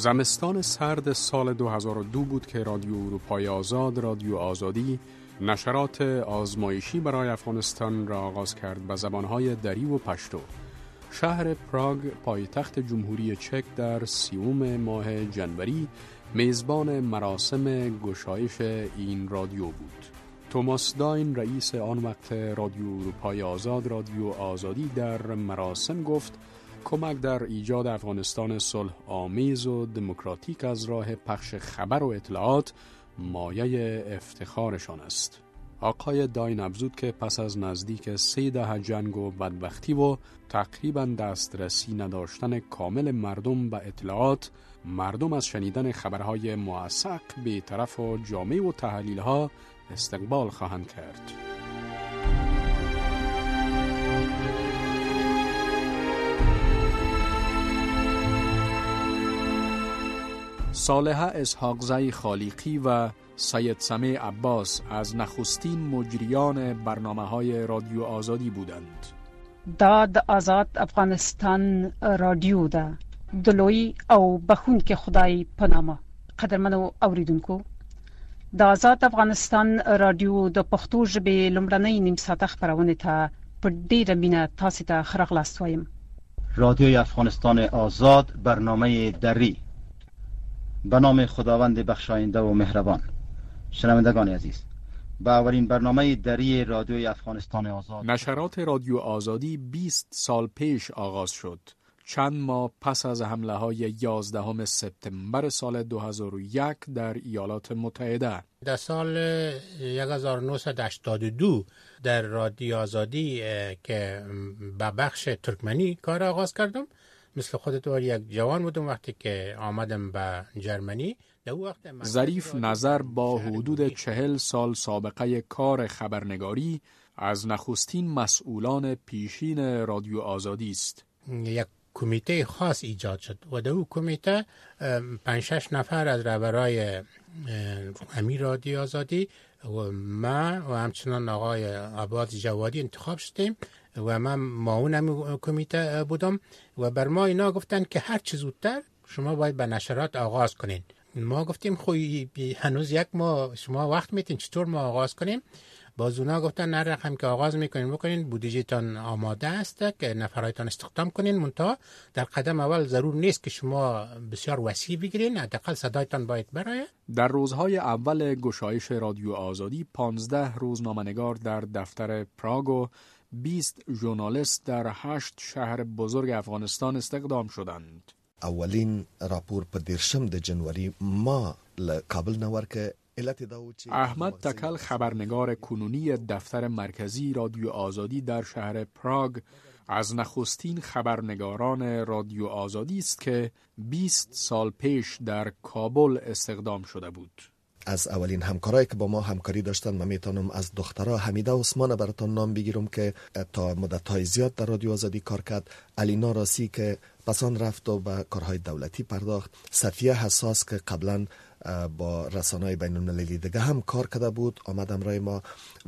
زمستان سرد سال 2002 بود که رادیو اروپای آزاد، رادیو آزادی، نشرات آزمایشی برای افغانستان را آغاز کرد به زبانهای دری و پشتو. شهر پراگ، پایتخت جمهوری چک، در 30 ماه جنوری میزبان مراسم گشایش این رادیو بود. توماس داین، رئیس آن وقت رادیو اروپای آزاد، رادیو آزادی، در مراسم گفت کمک در ایجاد افغانستان صلح آمیز و دموکراتیک از راه پخش خبر و اطلاعات مایه افتخارشان است. آقای داین افزود که پس از نزدیک 3 دهه جنگ و بدبختی و تقریباً دسترسی نداشتن کامل مردم به اطلاعات، مردم از شنیدن خبرهای موثق، بی‌طرف و جامع و تحلیل‌ها استقبال خواهند کرد. صالحه اسحاقزی خالقی و سید سمیع عباس از نخستین مجریان برنامه‌های رادیو آزادی بودند. دا د آزاد افغانستان رادیو ده دلوی او بخون که خدای پنامه. قدرمنو اوریدونکو، د آزاد افغانستان رادیو د پښتو ژبې لومړنۍ نیم ساعته خپرونې ته په ډیره مینه تاسو ته ښه راغلاست وایم. رادیوی افغانستان آزاد، برنامه دری. به نام خداوند بخشاینده و مهربان. شنوندگان عزیز، با اولین برنامه دری رادیوی افغانستان آزاد، نشرات رادیو آزادی 20 سال پیش آغاز شد، چند ماه پس از حمله های 11 سپتامبر سال 2001 در ایالات متحده. در سال 1982 در رادیو آزادی که به بخش ترکمنی کار آغاز کردم. مثل خودت یک جوان بودم وقتی که آمدم به جرمنی. ظریف نظر با حدود 40 سال سابقه کار خبرنگاری از نخستین مسئولان پیشین رادیو آزادی است. یک کمیته خاص ایجاد شد و در اون کمیته 5-6 نفر از رهبرای امیر رادیو آزادی و من و همچنان آقای عباس جوادی انتخاب شدیم و من معاون کمیته بودم و بر ما اینا گفتن که هر چه زودتر شما باید به نشرات آغاز کنین. ما گفتیم خوی هنوز 1 ماه شما وقت میتین، چطور ما آغاز کنیم؟ باز اونا گفتن نه رقم که آغاز میکنین بکنین، بودجهتان آماده است که نفرایتان استخدام کنین، منتها در قدم اول ضرور نیست که شما بسیار وسیع بگیرین، حداقل صدایتان باید برای. در روزهای اول گشایش رادیو آزادی 15 روزنامه‌نگار در دفتر پراگ و 20 ژورنالیست در 8 شهر بزرگ افغانستان استخدام شدند. اولین راپور په 10 جنوری ما له کابل نه ورکه. احمد تکل، خبرنگار کنونی دفتر مرکزی رادیو آزادی در شهر پراگ، از نخستین خبرنگاران رادیو آزادی است که 20 سال پیش در کابل استخدام شده بود. از اولین همکارایی که با ما همکاری داشتن، من میتونم از دخترها حمیده عثمان براتون نام بگیرم که تا مدت‌های زیاد در رادیو آزادی کار کرد، علینا راسی که پسان رفت و به کارهای دولتی پرداخت، صفیه حساس که قبلا با رسانه‌های بین‌المللی دیگه هم کار کرده بود، آمد همراه ما و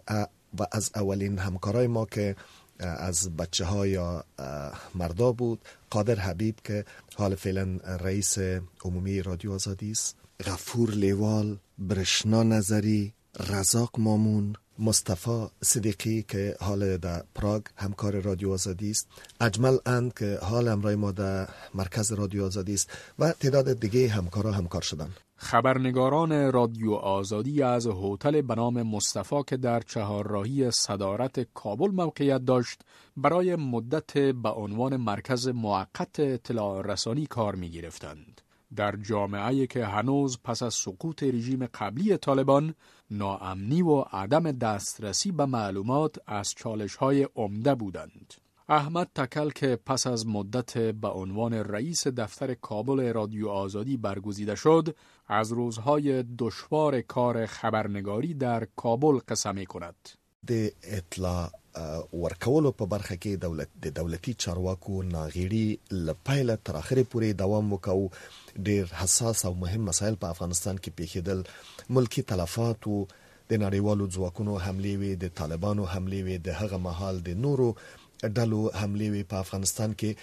از اولین همکارای ما که از بچه‌ها یا مردا بود، قادر حبیب که حال فعلا رئیس عمومی رادیو آزادی است، غفور لیوال، برشنا نظری، رزاق مامون، مصطفی صدیقی که حال در پراگ همکار رادیو آزادی است، اجمل اند که حال همراه ما در مرکز رادیو آزادی است و تعداد دیگه همکارا همکار شدن. خبرنگاران رادیو آزادی از هتل به نام مصطفی که در چهارراهی صدارت کابل موقعیت داشت، برای مدت به عنوان مرکز موقت اطلاع رسانی کار می گرفتند. در جامعه‌ای که هنوز پس از سقوط رژیم قبلی طالبان، ناامنی و عدم دسترسی به معلومات از چالش‌های عمده بودند. احمد تکل که پس از مدت به عنوان رئیس دفتر کابل رادیو آزادی برگزیده شد، از روزهای دشوار کار خبرنگاری در کابل قصه می‌کند. د اطلاع ورکولو په برخه کې د دولتي چارواکو ناغېړي له پیله تر اخره پورې دوام وکاو. ډېر حساس او مهم مسایل په افغانستان کې پیښېدل. ملکی تلفات و د نړیوالو ځواکونو حملې وې، د طالبانو حملې وې، د هغه مهال د نورو ډلو حملې وې په افغانستان کې.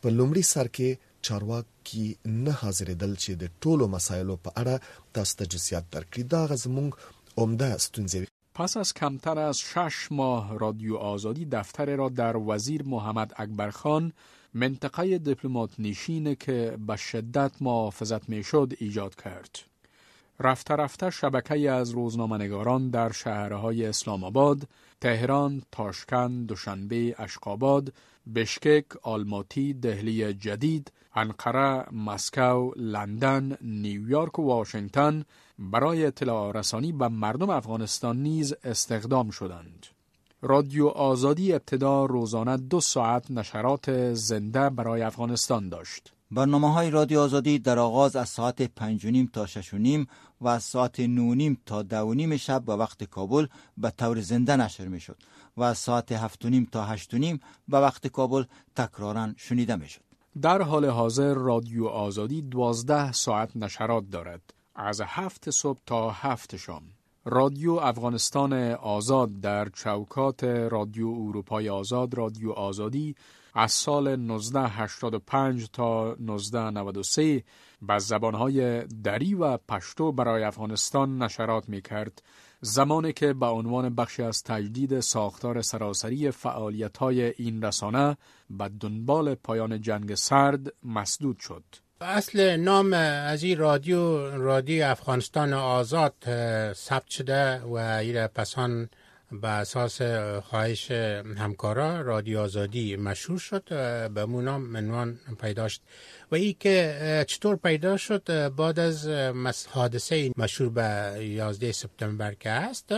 په لومړي سر کې چارواکي نه حاضرېدل چې د ټولو مسایلو په اړه تاسو ته جزئیات درکړي. دا زموږ عمده ستونزې. پس از کمتر از 6 ماه رادیو آزادی دفتر را در وزیر محمد اکبرخان منطقه دیپلمات نشین که به شدت محافظت میشد ایجاد کرد. رفته رفته شبکه‌ای از روزنامه‌نگاران در شهرهای اسلام آباد، تهران، تاشکند، دوشنبه، اشقاباد، بشکک، آلماتی، دهلی جدید، انقره، مسکو، لندن، نیویورک و واشنگتن برای اطلاع رسانی به مردم افغانستان نیز استخدام شدند. رادیو آزادی ابتدا روزانه 2 ساعت نشرات زنده برای افغانستان داشت. برنامه‌های رادیو آزادی در آغاز از ساعت 5:30 تا 6:30 و از ساعت 9:30 تا 10:30 شب به وقت کابل به طور زنده نشر می‌شد و از ساعت 7:30 تا 8:30 به وقت کابل تکراراً شنیده می‌شد. در حال حاضر رادیو آزادی 12 ساعت نشرات دارد، از 7 صبح تا 7 شام. رادیو افغانستان آزاد در چوکات رادیو اروپای آزاد رادیو آزادی از سال 1985 تا 1993 به زبانهای دری و پشتو برای افغانستان نشرات می‌کرد، زمانی که به عنوان بخشی از تجدید ساختار سراسری فعالیت‌های این رسانه به دنبال پایان جنگ سرد مسدود شد. اصل نام از این رادیو افغانستان آزاد ثبت شده و این پسان به اساس خواهش همکارا رادیو آزادی مشهور شد، به مون نام عنوان پیدا شد. و این که چطور پیدا شد بعد از حادثه مشهور به 11 سپتامبر که هست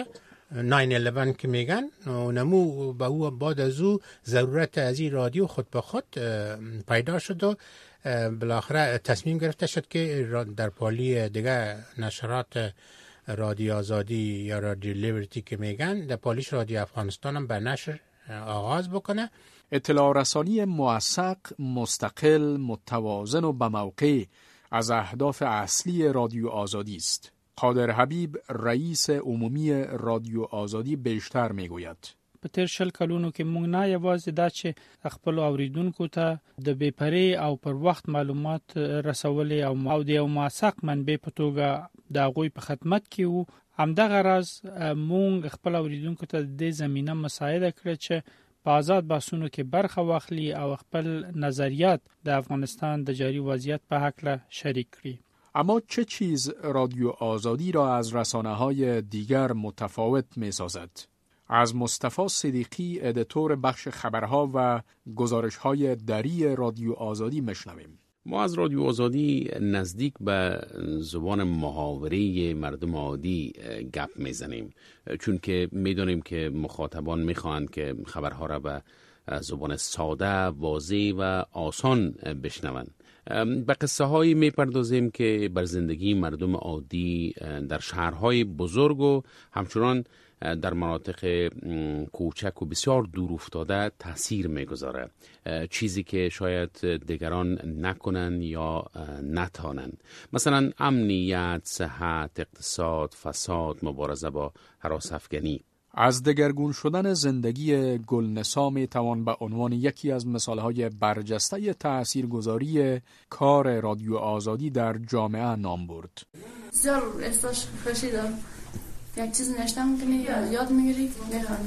9/11 که میگن، نمو به او بعد از او ضرورت از این رادیو خود به خود پیدا شد و بالاخره تصمیم گرفته شد که در پالی دیگه نشرات رادیو آزادی یا رادیو لیبرتی که میگن در پالیش رادیو افغانستان هم به نشر آغاز بکنه. اطلاع رسانی موثق، مستقل، متوازن و به موقع از اهداف اصلی رادیو آزادی است. قادر حبیب رئیس عمومی رادیو آزادی بیشتر میگوید. په تیر 20 کلونو کې موږ نه یوازې دا چې خپل اوریدونکو ته د بیپرې او پر وخت معلومات رسولې او د یو موثق منبع په توګه د هغوی په خدمت کې وو، همدغه راز موږ خپل اوریدونکو ته د زمینه مساعده کړې چې په آزاد بحثونو کې برخه واخلي او خپل نظریات د افغانستان د جاری وضعیت په هکله شریک کړي. اما چه چیز رادیو آزادی را از رسانه‌های دیگر متفاوت می‌سازد؟ از مصطفی صدیقی ادیتور بخش خبرها و گزارش‌های دری رادیو آزادی میشنویم. ما از رادیو آزادی نزدیک به زبان محاوره مردم عادی گپ میزنیم، چون که میدونیم که مخاطبان میخواهند که خبرها را به زبان ساده، واضح و آسان بشنوند. به قصه هایی میپردازیم که بر زندگی مردم عادی در شهرهای بزرگ و همچنان در مناطق کوچک و بسیار دور افتاده تاثیر میگذاره، چیزی که شاید دیگران نکنن یا نتانند، مثلا امنیت، صحت، اقتصاد، فساد، مبارزه با هراس افکنی. از دگرگون شدن زندگی گلنسا می توان به عنوان یکی از مثالهای برجسته تاثیرگذاری کار رادیو آزادی در جامعه نام برد. بسیار احساس خوشی دارم. یک چیز نشته میکنی، یاد میگیری، میخوانی.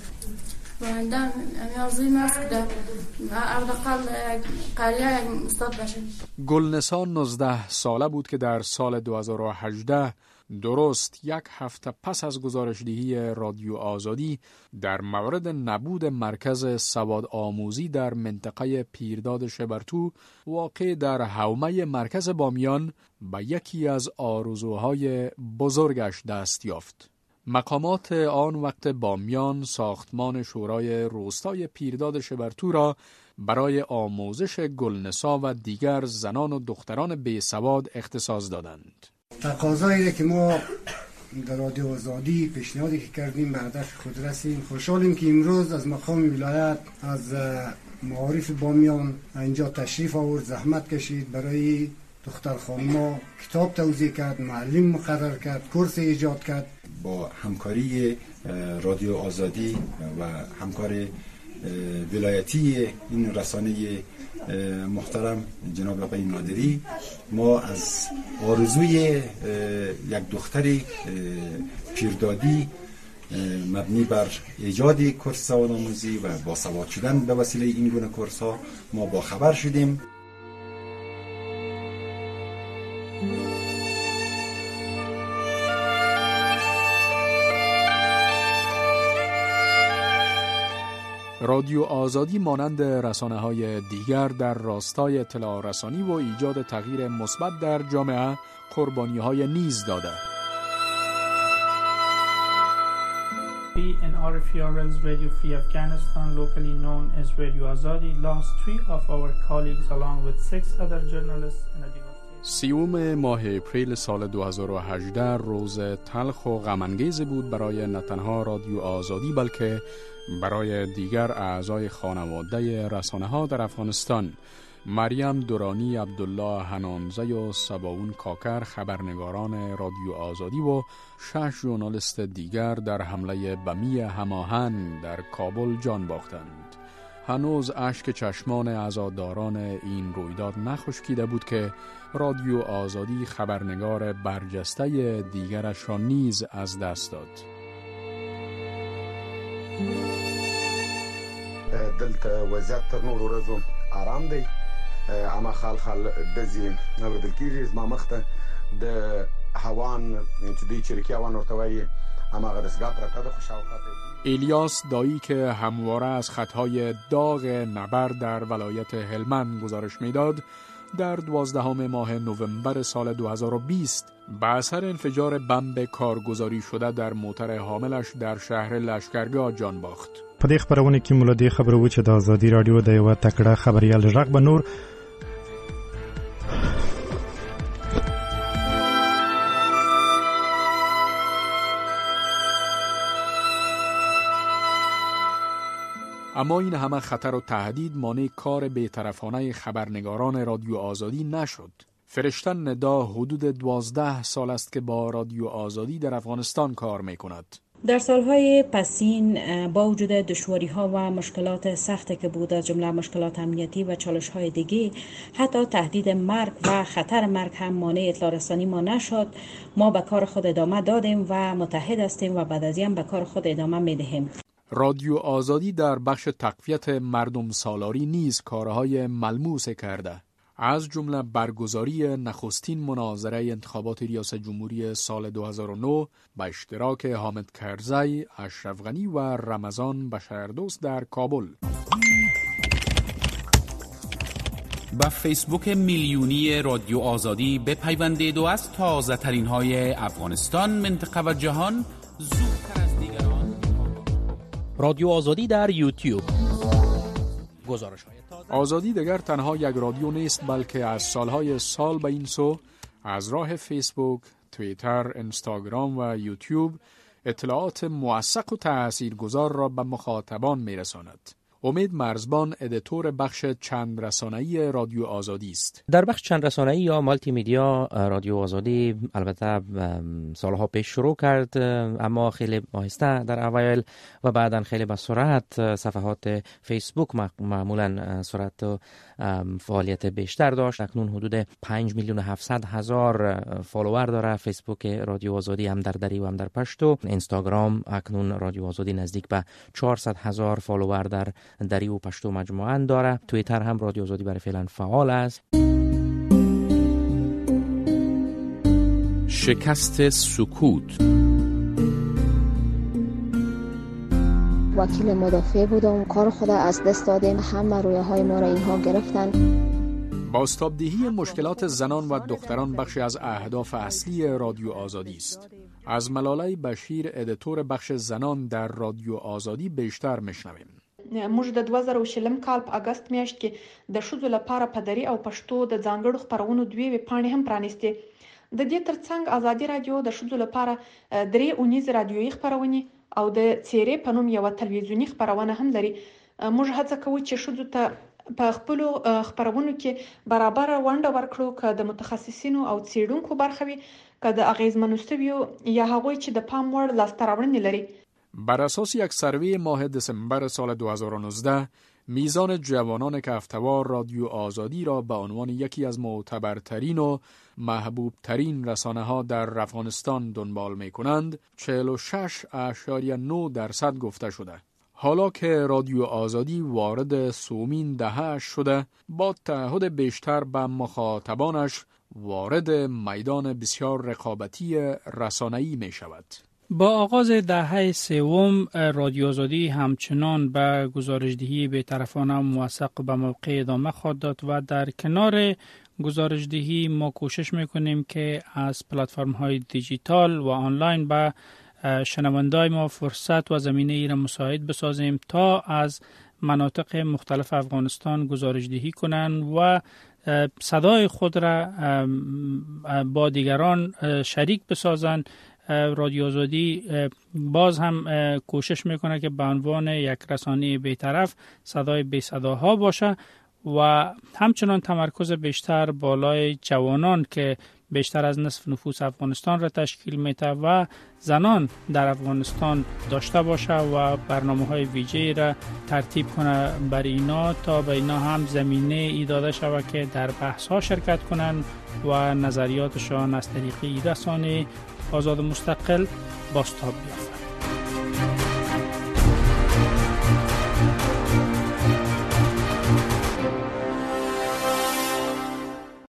و اندام آرزوی است که در اردقال قریه یک استاد بشه. گلنسا 19 ساله بود که در سال 2018 درست 1 هفته پس از گزارشدهی رادیو آزادی در مورد نبود مرکز سواد آموزی در منطقه پیرداد شبرتو واقع در حومه مرکز بامیان به یکی از آرزوهای بزرگش دست یافت. مقامات آن وقت بامیان ساختمان شورای روستای پیرداد شبرتو را برای آموزش گلنسا و دیگر زنان و دختران بیسواد اختصاص دادند. تقاضایی که ما در رادیو آزادی پیشنهادی که کردیم به هدف خود رسیم. خوشحالیم که امروز از مقام ولایت از معارف بامیان اینجا تشریف آورد، زحمت کشید، برای دختر خانم‌ها کتاب توزیع کرد، معلم مقرر کرد، کورس ایجاد کرد. با همکاری رادیو آزادی و همکار ولایتی این رسانه محترم جناب آقای نادری، ما از آرزوی یک دختر پیردادی مبنی بر ایجاد کورس سوادآموزی و باسواد شدن به وسیله این گونه کورس ها ما با خبر شدیم. رادیو آزادی مانند رسانه‌های دیگر در راستای اطلاع رسانی و ایجاد تغییر مثبت در جامعه قربانی‌های نیز داده. In RFRL's Radio Free Afghanistan, locally known as Radio Azadi, lost 3 of our colleagues along with 6 other journalists in a devastating. 30 ماه اپریل سال 2018 روز تلخ و غم‌انگیز بود برای نه تنها رادیو آزادی بلکه برای دیگر اعضای خانواده رسانه‌ها در افغانستان. مریم دورانی، عبدالله حنانزه و سباون کاکر خبرنگاران رادیو آزادی و 6 ژورنالیست دیگر در حمله بمی هماهنگ در کابل جان باختند. هنوز اشک چشمان عزاداران این رویداد نخشکیده بود که رادیو آزادی خبرنگار برجسته دیگرش را نیز از دست داد. دلته وضعیت تر نورو ورځو آرام دی، اما خال دزي اورېدل کېږي زما مخ ته د هوان چې دوی چریکي هوان ورته وایي هماغه دستګاه پرته ده. الیاس دایی که همواره از خطهای داغ نبرد در ولایت هلمند گزارش میداد، در 12 ماه نوامبر سال 2020 به اثر انفجار بمب کارگزاری شده در موتر حاملش در شهر لشکرگاه جان باخت. په دې خبرونه کې موږ د خبرو چې د آزادي رادیو د یو تکړه خبريال ژغ به نور اما این همه خطر و تهدید مانع کار بی‌طرفانه خبرنگاران رادیو آزادی نشد. فرشتن ندا حدود 12 سال است که با رادیو آزادی در افغانستان کار می‌کند. در سالهای پسین با وجود دشواری‌ها و مشکلات سختی که بود، از جمله مشکلات امنیتی و چالش‌های دیگه، حتی تهدید مرگ و خطر مرگ هم مانع اطلاع رسانی ما نشد. ما به کار خود ادامه دادیم و متحد هستیم و بعد از این به کار خود ادامه می‌دهیم. رادیو آزادی در بخش تقویت مردم سالاری نیز کارهای ملموس کرده. از جمله برگزاری نخستین مناظره انتخابات ریاست جمهوری سال 2009 با اشتراک حامد کرزی، اشرف غنی و رمضان بشاردوست در کابل. با فیسبوک میلیونی رادیو آزادی بپیوندید و از تازه ترین های افغانستان، منطقه و جهان زودتر از دیگران. رادیو آزادی در یوتیوب. گزارش‌های آزادی دیگر تنها یک رادیو نیست، بلکه از سالهای سال به این سو از راه فیسبوک، توییتر، اینستاگرام و یوتیوب اطلاعات موثق و تاثیرگذار را به مخاطبان میرساند. امید مرزبان ادیتور بخش چند رسانه‌ای رادیو آزادی است. در بخش چند رسانه‌ای یا مالتی میدیا رادیو آزادی البته سالها پیش شروع کرد، اما خیلی آهسته در اوایل و بعداً خیلی به سرعت. صفحات فیسبوک معمولاً سرعت و فعالیت بیشتر داشت. اکنون حدود 5,700,000 فالوور داره فیسبوک رادیو آزادی، هم در دری و هم در پشتو. اینستاگرام اکنون رادیو آزادی نزدیک به 400,000 فالوور در دری و پشتو مجموعاً داره. توییتر هم رادیو آزادی برای فعلا فعال است. شکست سکوت. وکیل مدافع بودم، کار خود از دست دادیم، همه رویاهای ما را اینها گرفتن. بازتابدهی مشکلات زنان و دختران بخشی از اهداف اصلی رادیو آزادی است. از ملاله بشیر ادیتور بخش زنان در رادیو آزادی بیشتر میشنویم. موږ د 2020 کال په اگست میاشت کې د ښځو لپاره په دری او پښتو د ځانګړو خبرونو دوی ویبپاڼې هم پرانیستې. د دې ترڅنګ آزادي رادیو د ښځو لپاره درې اونیز رادیویي خبرونه او د څیرې په نوم یو تلویزیونی خبرونه هم لري. موږ هڅه کوو چې ښځو ته په خپل خبرونو کې برابر ونډه ورکړو، که د متخصصینو او څیړونکو برخه وي، که د اغیزمنو سویو یا هغوی چې د پام وړ لاسته راوړنې لري. بر اساس یک سروی ماه دسامبر سال 2019 میزان جوانان کفتوار رادیو آزادی را به عنوان یکی از معتبرترین و محبوبترین رسانه‌ها در افغانستان دنبال می‌کنند 46.9% گفته شده. حالا که رادیو آزادی وارد سومین دهه شده، با تعهد بیشتر به مخاطبانش وارد میدان بسیار رقابتی رسانه‌ای می شود. با آغاز دهه سوم رادیو آزادی همچنان به گزارشدهی بی‌طرفانه موثق به موقع ادامه خواهد داد و در کنار گزارشدهی ما کوشش میکنیم که از پلتفرم‌های دیجیتال و آنلاین به شنوندای ما فرصت و زمینه ای را مساعد بسازیم تا از مناطق مختلف افغانستان گزارشدهی کنند و صدای خود را با دیگران شریک بسازند. رادیو آزادی باز هم کوشش میکنه که به عنوان یک رسانه بی‌طرف صدای بی صداها باشه و همچنان تمرکز بیشتر بالای جوانان که بیشتر از نصف نفوس افغانستان را تشکیل میده و زنان در افغانستان داشته باشه و برنامه‌های ویژه‌ای را ترتیب کنه برای اینا تا به اینا هم زمینه ای داده شود که در بحث‌ها شرکت کنند و نظریاتشان از طریق رسانه آزاد مستقل بازتاب بیافته.